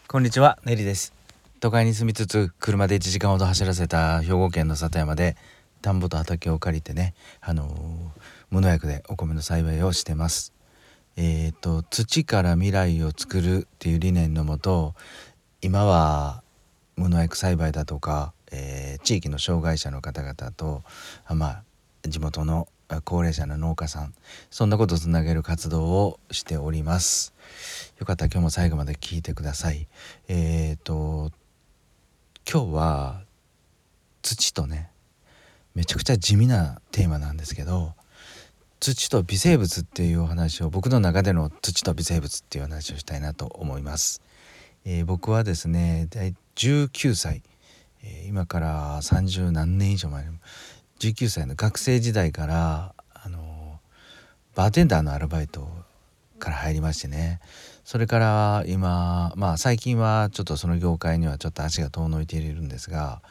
こんにちは、ネリです。都会に住みつつ車で1時間ほど走らせた兵庫県の里山で田んぼと畑を借りてね、無農薬でお米の栽培をしてます。土から未来を作るっていう理念のもと、今は無農薬栽培だとか、地域の障害者の方々と、地元の高齢者の農家さん、そんなことをつなげる活動をしております。よかったら今日も最後まで聞いてください。今日は土とね、めちゃくちゃ地味なテーマなんですけど、土と微生物っていうお話を、僕の中での土と微生物っていう話をしたいなと思います。僕はですね、19歳、今から30何年以上前の19歳の学生時代からバーテンダーのアルバイトから入りましてね、それから今、最近はちょっとその業界にはちょっと足が遠のいているんですが、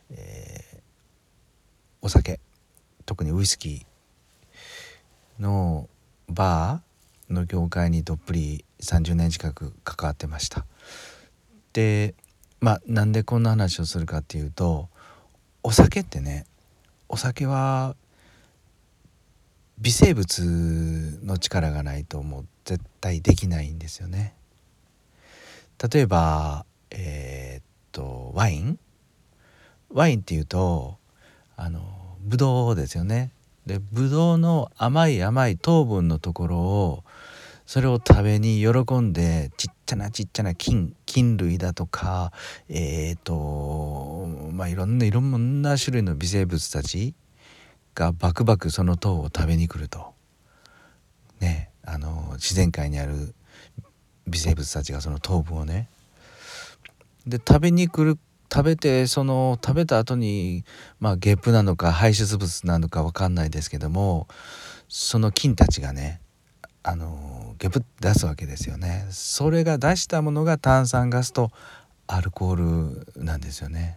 お酒、特にウイスキーのバーの業界にどっぷり30年近く関わってました。で、なんでこんな話をするかっていうと、お酒ってね、お酒は微生物の力がないともう絶対できないんですよね。例えばワインっていうとブドウですよね。でブドウの甘い糖分のところを、それを食べに喜んでちっちゃな菌類だとかいろんな種類の微生物たちがバクバクその糖を食べに来るとね、自然界にある微生物たちがその糖分をね、で食べに来る、食べてその食べた後にゲップなのか排出物なのか分かんないですけども、その菌たちがねゲップ出すわけですよね。それが出したものが炭酸ガスとアルコールなんですよね。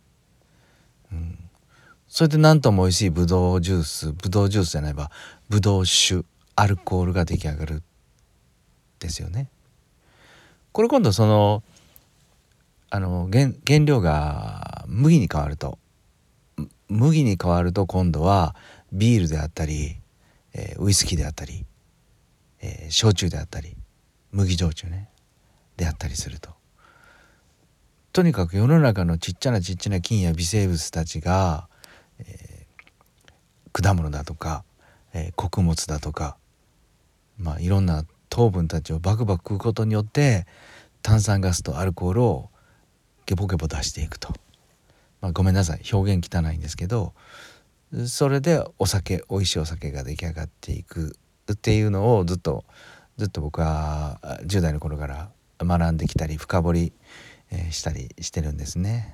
それでなんとも美味しいブドウジュースじゃないわ、ブドウ酒、アルコールが出来上がるですよね。これ今度その原料が麦に変わると今度はビールであったり、ウイスキーであったり、焼酎であったり麦焼酎ねであったりすると、とにかく世の中のちっちゃな菌や微生物たちが、果物だとか、穀物だとか、いろんな糖分たちをバクバク食うことによって炭酸ガスとアルコールをゲボゲボ出していくと、ごめんなさい表現汚いんですけど、それで美味しいお酒が出来上がっていくっていうのをずっと僕は10代の頃から学んできたり深掘りしたりしてるんですね。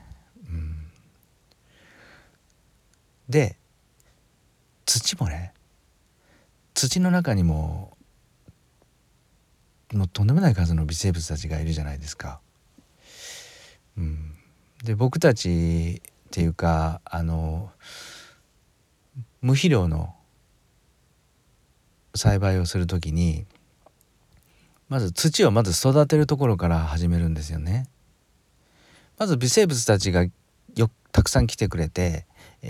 で土もね、土の中にもとんでもない数の微生物たちがいるじゃないですか。で僕たちっていうか無肥料の栽培をするときにまず土を育てるところから始めるんですよね。まず微生物たちがたくさん来てくれて、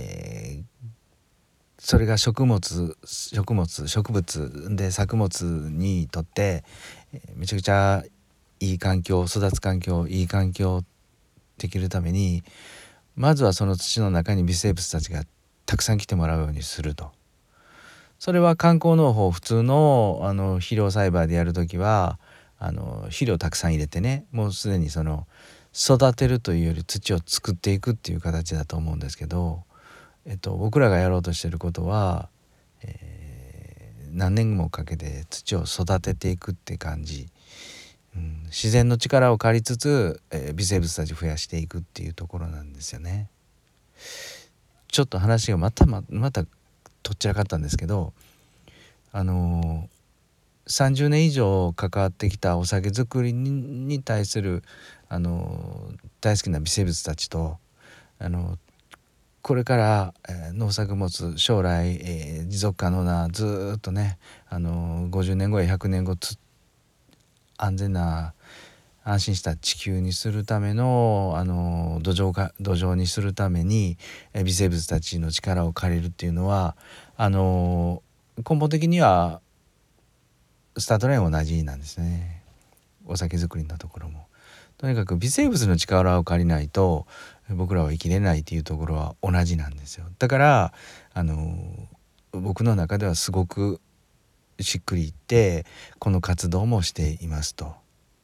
それが植物で作物にとって、めちゃくちゃいい環境、育つ環境、いい環境できるために、まずはその土の中に微生物たちがたくさん来てもらうようにすると。それは観光農法、普通の肥料栽培でやるときは肥料たくさん入れてね、もうすでにその育てるというより土を作っていくっていう形だと思うんですけど、僕らがやろうとしていることは、何年もかけて土を育てていくって感じ、自然の力を借りつつ、微生物たち増やしていくっていうところなんですよね。ちょっと話がまたとっちらかったんですけど、30年以上関わってきたお酒造りに対する大好きな微生物たちとこれから、農作物将来、持続可能なずっとね50年後や100年後安全な安心した地球にするための土壌にするために微生物たちの力を借りるっていうのは根本的にはスタートライン同じなんですね。お酒作りのところもとにかく微生物の力を借りないと僕らは生きれないっていうところは同じなんですよ。だから僕の中ではすごくしっくりいってこの活動もしていますと。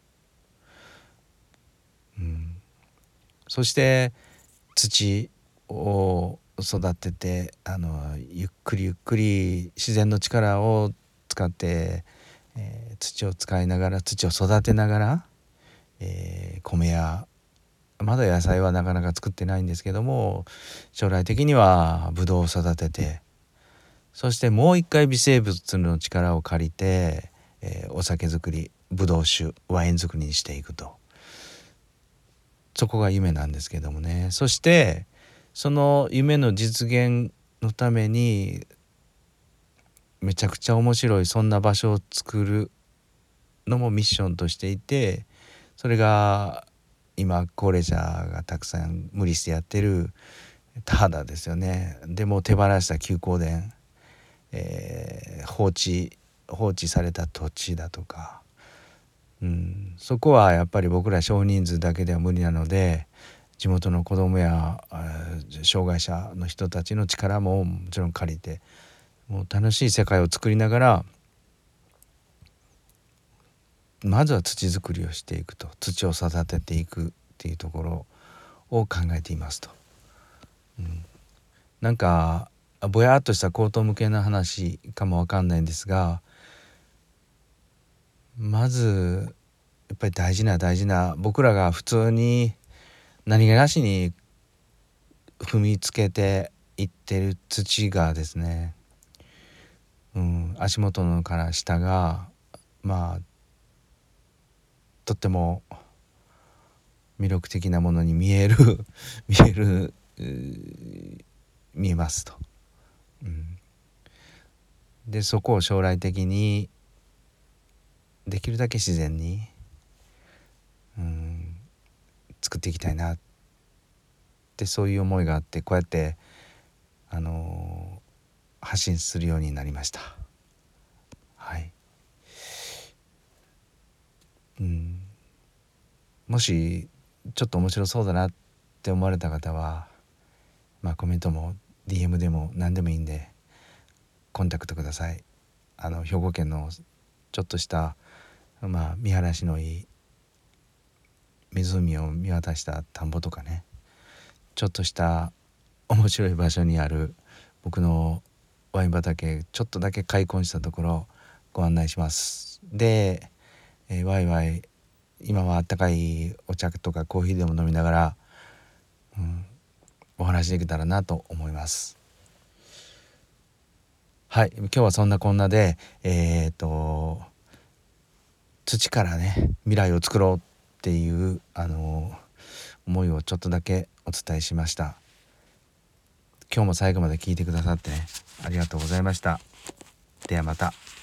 そして土を育ててゆっくりゆっくり自然の力を使って、土を使いながら土を育てながら、米やまだ野菜はなかなか作ってないんですけども将来的にはブドウを育ててそしてもう一回微生物の力を借りて、お酒作りブドウ酒ワイン作りにしていくとそこが夢なんですけどもね。そしてその夢の実現のためにめちゃくちゃ面白いそんな場所を作るのもミッションとしていてそれが今高齢者がたくさん無理してやってる田畑ですよね。でも手放した休耕田、放置された土地だとか、そこはやっぱり僕ら少人数だけでは無理なので地元の子どもや障害者の人たちの力ももちろん借りてもう楽しい世界を作りながらまずは土作りをしていくと土を育てていくっていうところを考えていますと。なんかぼやっとした口頭向けな話かもわかんないんですがまずやっぱり大事な僕らが普通に何気なしに踏みつけていってる土がですね、足元のから下がとっても魅力的なものに見えますと、でそこを将来的にできるだけ自然に、作っていきたいなってそういう思いがあってこうやって発信するようになりました。はい、もしちょっと面白そうだなって思われた方は、コメントも DM でも何でもいいんでコンタクトください。兵庫県のちょっとした見晴らしのいい湖を見渡した田んぼとかねちょっとした面白い場所にある僕のワイン畑ちょっとだけ開墾したところご案内します。で、ワイワイ今はあったかいお茶とかコーヒーでも飲みながら、お話できたらなと思います。はい、今日はそんなこんなで土からね未来を作ろうっていう思いをちょっとだけお伝えしました。今日も最後まで聞いてくださってねありがとうございました。ではまた。